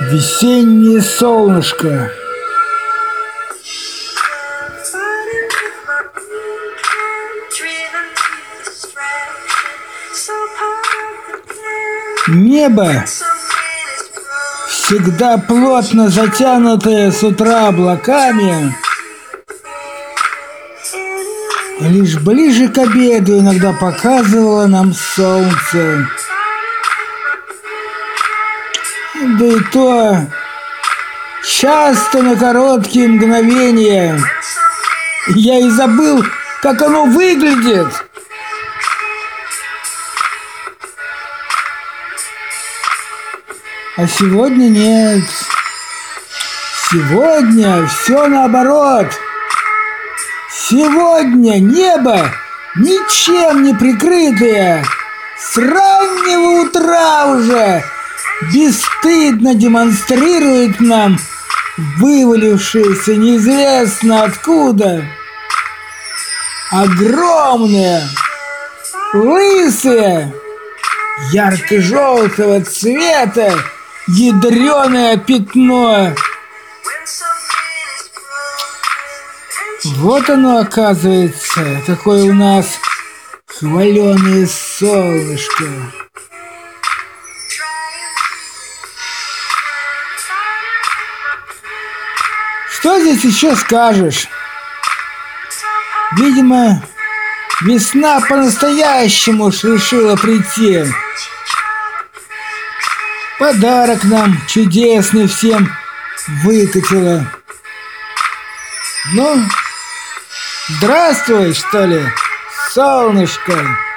Весеннее солнышко. Небо, всегда плотно затянутое с утра облаками, лишь ближе к обеду иногда показывало нам солнце. Да и то часто на короткие мгновения. Я и забыл, как оно выглядит. А сегодня нет. Сегодня все наоборот. Сегодня небо, ничем не прикрытое, с раннего утра уже бесстыдно демонстрирует нам вывалившиеся неизвестно откуда огромные, лысые, ярко-желтого цвета ядреное пятно. Вот оно, оказывается, какое у нас хваленое солнышко. Что здесь еще скажешь? Видимо, весна по-настоящему уж решила прийти. Подарок нам чудесный всем выкатила. Ну, здравствуй, что ли, солнышко.